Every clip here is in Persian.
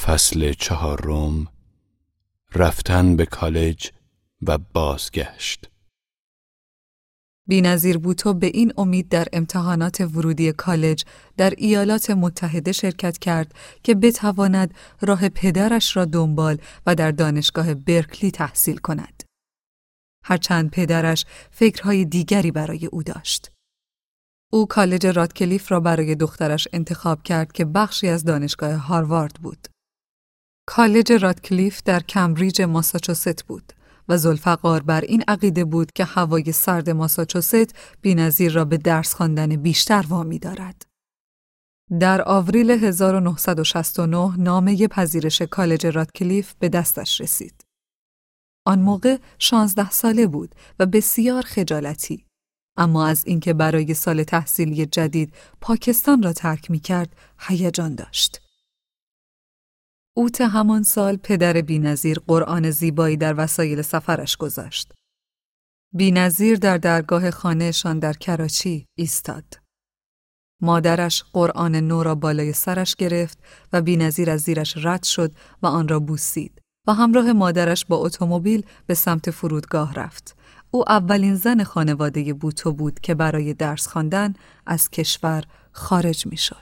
فصل 4. رفتن به کالج و بازگشت. بی‌نظیر بوتو به این امید در امتحانات ورودی کالج در ایالات متحده شرکت کرد که بتواند راه پدرش را دنبال و در دانشگاه برکلی تحصیل کند. هرچند پدرش فکرهای دیگری برای او داشت. او کالج رادکلیف را برای دخترش انتخاب کرد که بخشی از دانشگاه هاروارد بود. کالج رادکلیف در کمبریج ماساچوست بود و ذوالفقار بر این عقیده بود که هوای سرد ماساچوست بی‌نظیر را به درس خواندن بیشتر وامی دارد. در آوریل 1969 نامه پذیرش کالج رادکلیف به دستش رسید. آن موقع 16 ساله بود و بسیار خجالتی، اما از اینکه برای سال تحصیلی جدید پاکستان را ترک می‌کرد هیجان داشت. اوت همان سال پدر بی‌نظیر قرآن زیبایی در وسایل سفرش گذاشت. بی‌نظیر در درگاه خانه‌شان در کراچی ایستاد. مادرش قرآن نو را بالای سرش گرفت و بی‌نظیر از زیرش رد شد و آن را بوسید و همراه مادرش با اتومبیل به سمت فرودگاه رفت. او اولین زن خانواده بوتو بود که برای درس خواندن از کشور خارج می‌شد.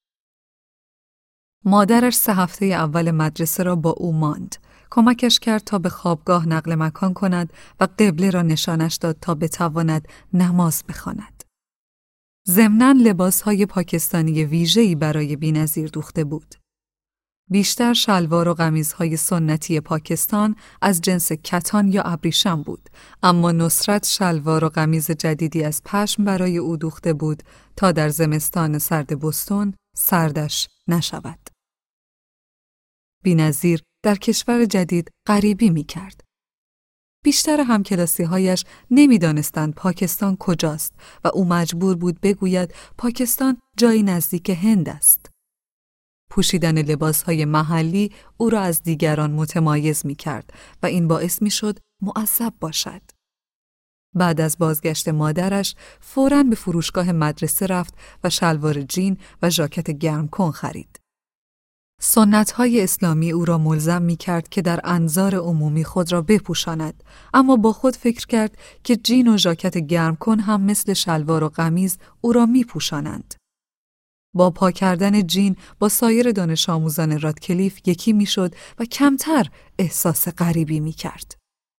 مادرش 3 هفته اول مدرسه را با او ماند. کمکش کرد تا به خوابگاه نقل مکان کند و قبله را نشانش داد تا بتواند نماز بخواند. ضمناً لباسهای پاکستانی ویژه‌ای برای بی‌نظیر دوخته بود. بیشتر شلوار و قمیضهای سنتی پاکستان از جنس کتان یا ابریشم بود، اما نصرت شلوار و قمیض جدیدی از پشم برای او دوخته بود تا در زمستان سرد بوستون سردش نشود. بی‌نظیر در کشور جدید غریبی می کرد. بیشتر همکلاسی‌هایش نمی‌دانستند پاکستان کجاست و او مجبور بود بگوید پاکستان جایی نزدیک هند است. پوشیدن لباس‌های محلی او را از دیگران متمایز می‌کرد و این باعث می‌شد مؤدب باشد. بعد از بازگشت مادرش فوراً به فروشگاه مدرسه رفت و شلوار جین و ژاکت گرمکن خرید. سنت‌های اسلامی او را ملزم می‌کرد که در انظار عمومی خود را بپوشاند، اما با خود فکر کرد که جین و ژاکت گرمکن هم مثل شلوار و قمیض او را می‌پوشانند. با پا کردن جین با سایر دانش آموزان رادکلیف یکی میشد و کمتر احساس غریبی میکرد.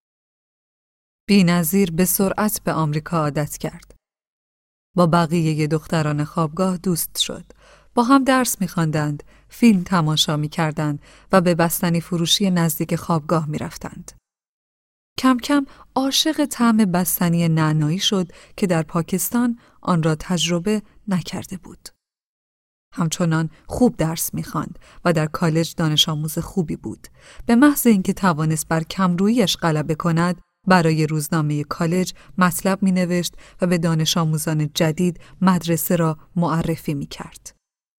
بی‌نظیر به سرعت به آمریکا عادت کرد. با بقیه دختران خوابگاه دوست شد. با هم درس می‌خواندند، فیلم تماشا می‌کردند و به بستنی فروشی نزدیک خوابگاه می‌رفتند. کم کم عاشق طعم بستنی نعنایی شد که در پاکستان آن را تجربه نکرده بود. همچنان خوب درس می‌خواند و در کالج دانش آموز خوبی بود. به محض اینکه توانست بر کمرویی‌اش غلبه کند، برای روزنامه کالج مطلب می‌نوشت و به دانش آموزان جدید مدرسه را معرفی می‌کرد.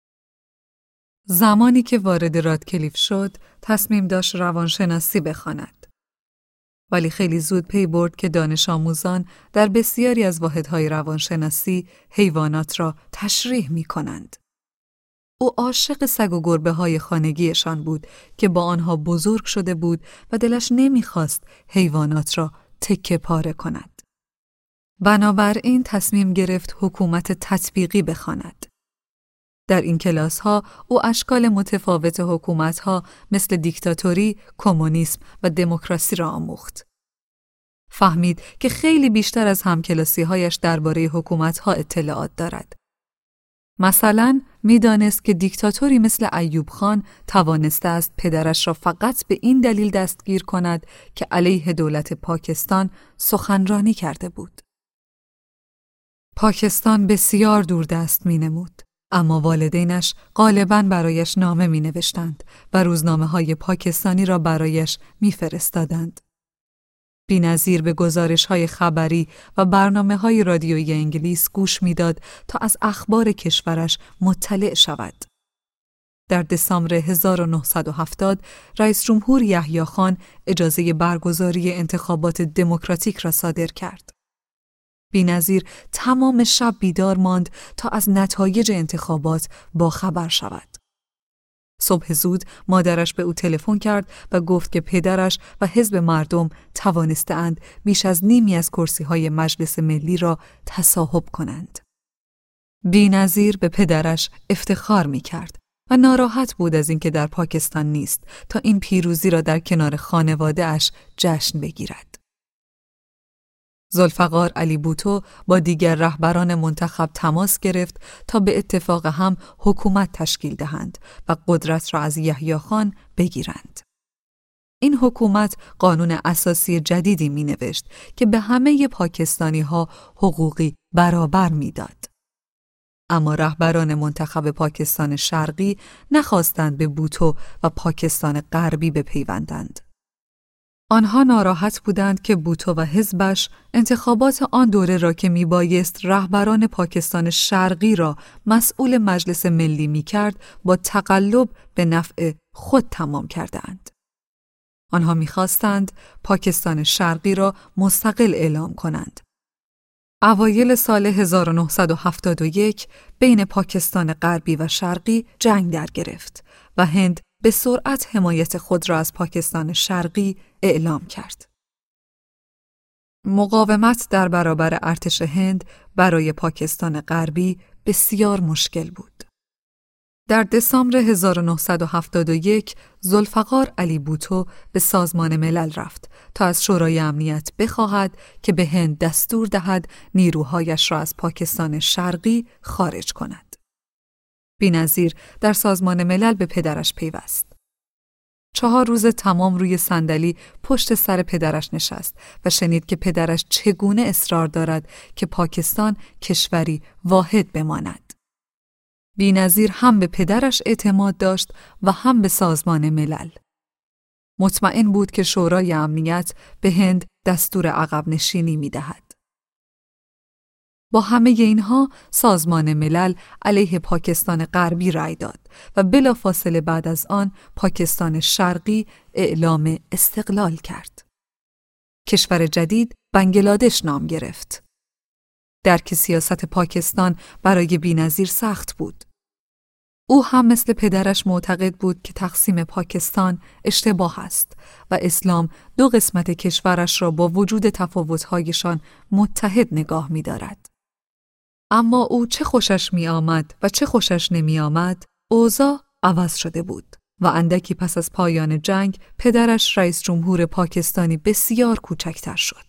زمانی که وارد رادکلیف شد، تصمیم داشت روانشناسی بخواند. ولی خیلی زود پی برد که دانش آموزان در بسیاری از واحدهای روانشناسی حیوانات را تشریح می‌کنند. او عاشق سگ و گربه‌های خانگیشان بود که با آنها بزرگ شده بود و دلش نمی‌خواست حیوانات را تکه پاره کند. بنابراین تصمیم گرفت حکومت تطبیقی بخواند. در این کلاس‌ها او اشکال متفاوت حکومت‌ها مثل دیکتاتوری، کمونیسم و دموکراسی را آموخت. فهمید که خیلی بیشتر از همکلاسی‌هایش درباره حکومت‌ها اطلاعات دارد. مثلا می‌دانست که دیکتاتوری مثل ایوب خان توانسته است پدرش را فقط به این دلیل دستگیر کند که علیه دولت پاکستان سخنرانی کرده بود. پاکستان بسیار دوردست می‌نمود، اما والدینش غالباً برایش نامه می‌نوشتند و روزنامه‌های پاکستانی را برایش می‌فرستادند. بی‌نظیر به گزارش‌های خبری و برنامه‌های رادیویی انگلیس گوش می‌داد تا از اخبار کشورش مطلع شود. در دسامبر 1970 رئیس جمهور یحیی خان اجازه برگزاری انتخابات دموکراتیک را صادر کرد. بی‌نظیر تمام شب بیدار ماند تا از نتایج انتخابات باخبر شود. صبح زود مادرش به او تلفن کرد و گفت که پدرش و حزب مردم توانسته‌اند بیش از نیمی از کرسی‌های مجلس ملی را تصاحب کنند. بی‌نظیر به پدرش افتخار می‌کرد و ناراحت بود از اینکه در پاکستان نیست تا این پیروزی را در کنار خانواده‌اش جشن بگیرد. ذوالفقار علی بوتو با دیگر رهبران منتخب تماس گرفت تا به اتفاق هم حکومت تشکیل دهند و قدرت را از یحیی خان بگیرند. این حکومت قانون اساسی جدیدی می نوشت که به همه پاکستانی ها حقوقی برابر می داد. اما رهبران منتخب پاکستان شرقی نخواستند به بوتو و پاکستان غربی بپیوندند. آنها ناراحت بودند که بوتو و حزبش انتخابات آن دوره را که میبایست رهبران پاکستان شرقی را مسئول مجلس ملی میکرد با تقلب به نفع خود تمام کردند. آنها میخواستند پاکستان شرقی را مستقل اعلام کنند. اوایل سال 1971 بین پاکستان غربی و شرقی جنگ در گرفت و هند به سرعت حمایت خود را از پاکستان شرقی اعلام کرد. مقاومت در برابر ارتش هند برای پاکستان غربی بسیار مشکل بود. در دسامبر 1971 ذوالفقار علی بوتو به سازمان ملل رفت تا از شورای امنیت بخواهد که به هند دستور دهد نیروهایش را از پاکستان شرقی خارج کند. بی‌نظیر در سازمان ملل به پدرش پیوست. 4 روز تمام روی صندلی پشت سر پدرش نشست و شنید که پدرش چگونه اصرار دارد که پاکستان کشوری واحد بماند. بی‌نظیر هم به پدرش اعتماد داشت و هم به سازمان ملل. مطمئن بود که شورای امنیت به هند دستور عقب نشینی می دهد. با همه اینها سازمان ملل علیه پاکستان غربی رأی داد و بلافاصله بعد از آن پاکستان شرقی اعلام استقلال کرد. کشور جدید بنگلادش نام گرفت. درک سیاست پاکستان برای بی‌نظیر سخت بود. او هم مثل پدرش معتقد بود که تقسیم پاکستان اشتباه است و اسلام 2 قسمت کشورش را با وجود تفاوت‌هایشان متحد نگاه می‌دارد. اما او چه خوشش می آمد و چه خوشش نمی آمد، اوضاع عوض شده بود و اندکی پس از پایان جنگ پدرش رئیس جمهور پاکستانی بسیار کوچکتر شد.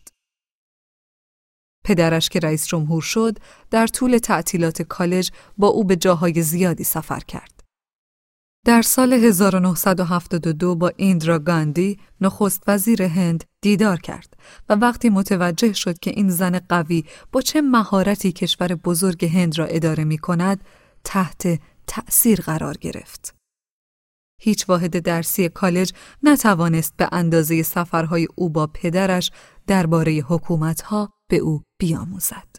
پدرش که رئیس جمهور شد در طول تعطیلات کالج با او به جاهای زیادی سفر کرد. در سال 1972 با ایندرا گاندی نخست وزیر هند دیدار کرد و وقتی متوجه شد که این زن قوی با چه مهارتی کشور بزرگ هند را اداره می کند، تحت تأثیر قرار گرفت. هیچ واحد درسی کالج نتوانست به اندازه سفرهای او با پدرش درباره حکومتها به او بیاموزد.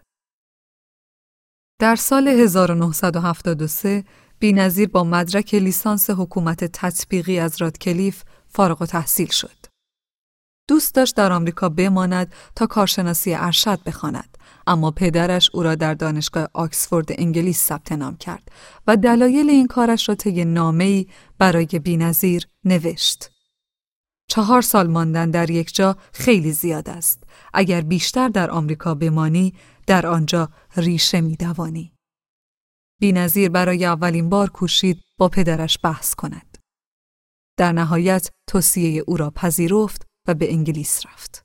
در سال 1973 بی‌نظیر با مدرک لیسانس حکومت تطبیقی از رادکلیف فارغ التحصیل شد. دوست داشت در آمریکا بماند تا کارشناسی ارشد بخواند، اما پدرش او را در دانشگاه آکسفورد انگلیس ثبت نام کرد و دلایل این کارش را طی نامه‌ای برای بی‌نظیر نوشت. 4 سال ماندن در یک جا خیلی زیاد است. اگر بیشتر در آمریکا بمانی، در آنجا ریشه می‌دوانی. بی‌نظیر برای اولین بار کوشید با پدرش بحث کند. در نهایت توصیه او را پذیرفت و به انگلیس رفت.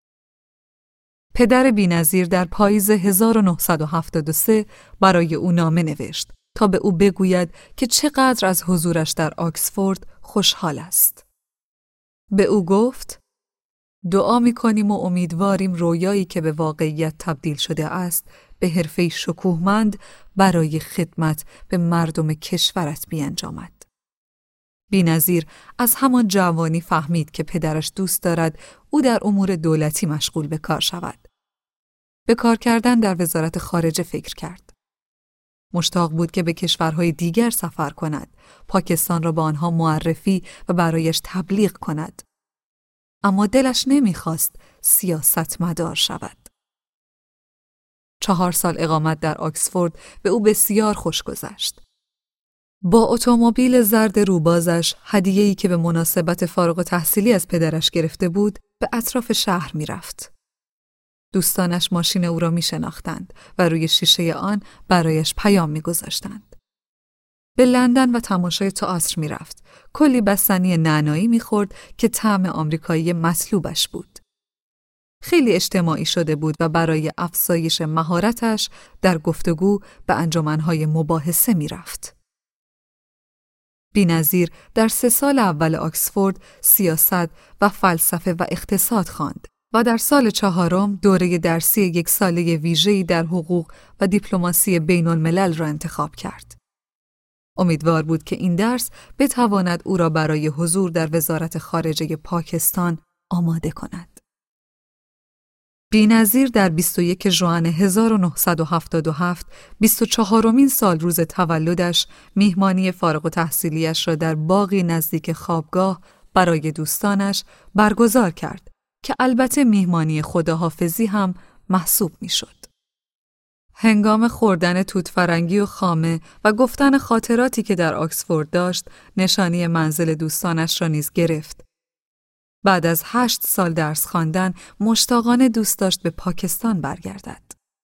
پدر بی‌نظیر در پاییز 1973 برای او نامه نوشت تا به او بگوید که چقدر از حضورش در آکسفورد خوشحال است. به او گفت: دعا می‌کنیم و امیدواریم رویایی که به واقعیت تبدیل شده است به حرفه‌ای شکوهمند برای خدمت به مردم کشورت بیانجامد. بی‌نظیر از همان جوانی فهمید که پدرش دوست دارد او در امور دولتی مشغول به کار شود. به کار کردن در وزارت خارجه فکر کرد. مشتاق بود که به کشورهای دیگر سفر کند، پاکستان را به آنها معرفی و برایش تبلیغ کند. اما دلش نمیخواست سیاستمدار شود. 4 سال اقامت در آکسفورد به او بسیار خوش گذشت. با اتومبیل زرد روبازش، هدیه‌ای که به مناسبت فارغ التحصیلی از پدرش گرفته بود، به اطراف شهر می‌رفت. دوستانش ماشین او را می‌شناختند و روی شیشه آن برایش پیام می‌گذاشتند. به لندن و تماشای تئاتر می‌رفت. کلی بستنی نعنایی می‌خورد که طعم آمریکایی مطلوبش بود. خیلی اجتماعی شده بود و برای افزایش مهارتش در گفتگو به انجمن‌های مباحثه می‌رفت. بی‌نظیر در 3 سال اول آکسفورد سیاست و فلسفه و اقتصاد خواند و در سال 4 دوره درسی 1 ساله ویژه‌ای در حقوق و دیپلماسی بین الملل را انتخاب کرد. امیدوار بود که این درس بتواند او را برای حضور در وزارت خارجه پاکستان آماده کند. بی‌نظیر در 21 ژوئن 1977 24مین سال روز تولدش میهمانی فارغ التحصیلی‌اش را در باغی نزدیک خوابگاه برای دوستانش برگزار کرد که البته میهمانی خداحافظی هم محسوب میشد. هنگام خوردن توت فرنگی و خامه و گفتن خاطراتی که در آکسفورد داشت، نشانی منزل دوستانش را نیز گرفت. بعد از 8 سال درس خواندن، مشتاقانه دوست داشت به پاکستان برگردد.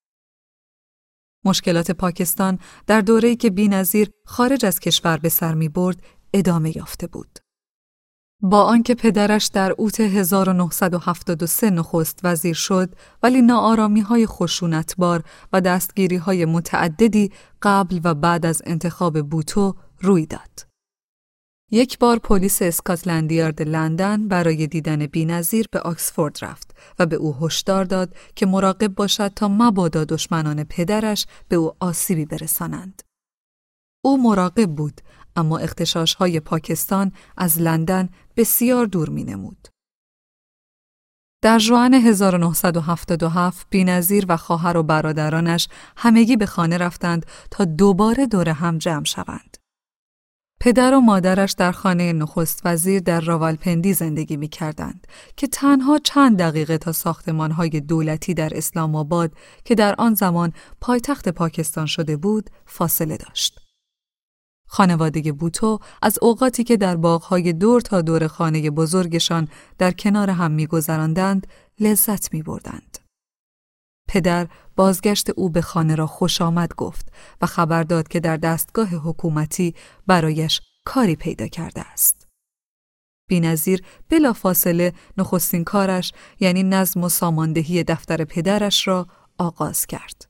مشکلات پاکستان در دوره‌ای که بی‌نظیر خارج از کشور به سر می‌برد، ادامه یافته بود. با آنکه پدرش در اوت 1973 نخست وزیر شد، ولی ناآرامی‌های خشونتبار و دستگیری‌های متعددی قبل و بعد از انتخاب بوتو روی داد. یک بار پلیس اسکاتلند یارد لندن برای دیدن بی‌نظیر به آکسفورد رفت و به او هشدار داد که مراقب باشد تا مبادا دشمنان پدرش به او آسیبی برسانند. او مراقب بود، اما اغتشاش‌های پاکستان از لندن بسیار دور می‌نمود. در ژوئن 1977 بی‌نظیر و خواهر و برادرانش همگی به خانه رفتند تا دوباره دور هم جمع شوند. پدر و مادرش در خانه نخست وزیر در راولپندی زندگی می‌کردند که تنها چند دقیقه تا ساختمان‌های دولتی در اسلام آباد که در آن زمان پایتخت پاکستان شده بود فاصله داشت. خانواده بوتو از اوقاتی که در باغ‌های دور تا دور خانه بزرگشان در کنار هم می‌گذراندند لذت می‌بردند. پدر بازگشت او به خانه را خوش آمد گفت و خبر داد که در دستگاه حکومتی برایش کاری پیدا کرده است. بی‌نظیر بلافاصله نخستین کارش یعنی نظم و ساماندهی دفتر پدرش را آغاز کرد.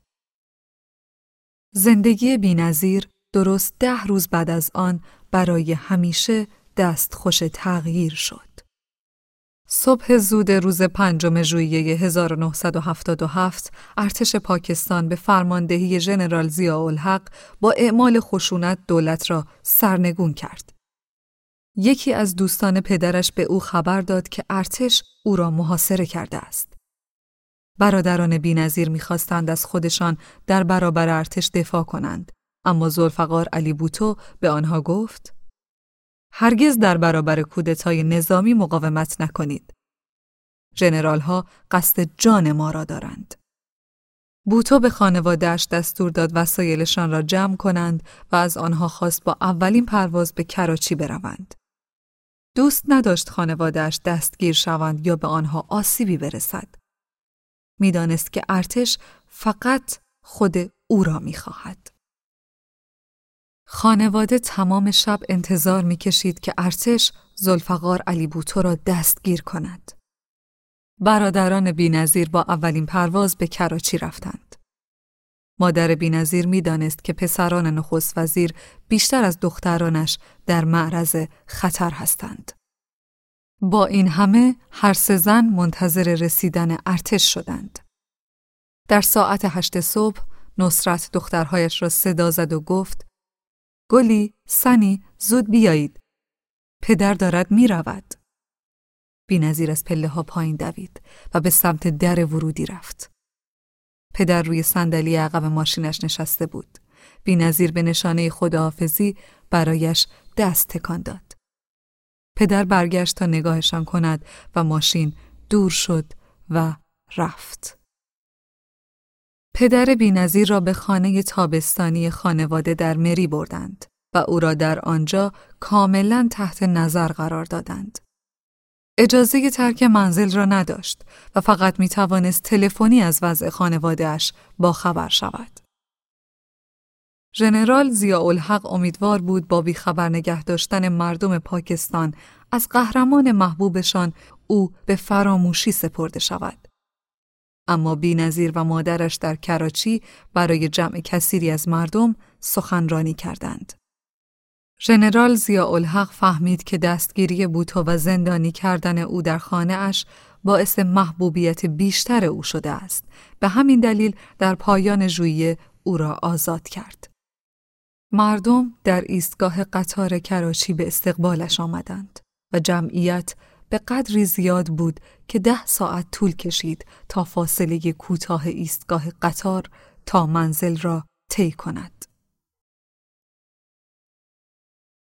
زندگی بی‌نظیر درست 10 روز بعد از آن برای همیشه دستخوش تغییر شد. صبح زود روز 5 ژوئیه 1977 ارتش پاکستان به فرماندهی ژنرال ضیاءالحق با اعمال خشونت دولت را سرنگون کرد. یکی از دوستان پدرش به او خبر داد که ارتش او را محاصره کرده است. برادران بی‌نظیر می‌خواستند از خودشان در برابر ارتش دفاع کنند، اما ذوالفقار علی بوتو به آنها گفت: هرگز در برابر کودتای نظامی مقاومت نکنید. ژنرال‌ها قصد جان ما را دارند. بوتو به خانواده‌اش دستور داد وسایلشان را جمع کنند و از آنها خواست با اولین پرواز به کراچی بروند. دوست نداشت خانواده‌اش دستگیر شوند یا به آنها آسیبی برسد. می‌دانست که ارتش فقط خود او را می‌خواهد. خانواده تمام شب انتظار می‌کشید که ارتش ذوالفقار علی بوتو را دستگیر کند. برادران بی‌نظیر با اولین پرواز به کراچی رفتند. مادر بی‌نظیر می‌دانست که پسران نخست وزیر بیشتر از دخترانش در معرض خطر هستند. با این همه هر 3 زن منتظر رسیدن ارتش شدند. در ساعت 8 صبح نصرت دخترهایش را صدا زد و گفت: گلی، سنی، زود بیایید. پدر دارد می رود. بی‌نظیر از پله‌ها پایین دوید و به سمت در ورودی رفت. پدر روی صندلی عقب ماشینش نشسته بود. بی‌نظیر به نشانه خداحافظی برایش دست تکان داد. پدر برگشت تا نگاهشان کند و ماشین دور شد و رفت. پدر بی‌نظیر را به خانه تابستانی خانواده در مری بردند. و او را در آنجا کاملاً تحت نظر قرار دادند. اجازه ترک منزل را نداشت و فقط می توانست تلفنی از وضع خانواده‌اش باخبر شود. ژنرال ضیاءالحق امیدوار بود با بیخبر نگه داشتن مردم پاکستان از قهرمان محبوبشان او به فراموشی سپرده شود. اما بی‌نظیر و مادرش در کراچی برای جمع کثیری از مردم سخنرانی کردند. ژنرال ضیاءالحق فهمید که دستگیری بوتو و زندانی کردن او در خانه اش باعث محبوبیت بیشتر او شده است. به همین دلیل در پایان ژوئیه او را آزاد کرد. مردم در ایستگاه قطار کراچی به استقبالش آمدند و جمعیت به قدری زیاد بود که 10 ساعت طول کشید تا فاصله کوتاه ایستگاه قطار تا منزل را طی کند.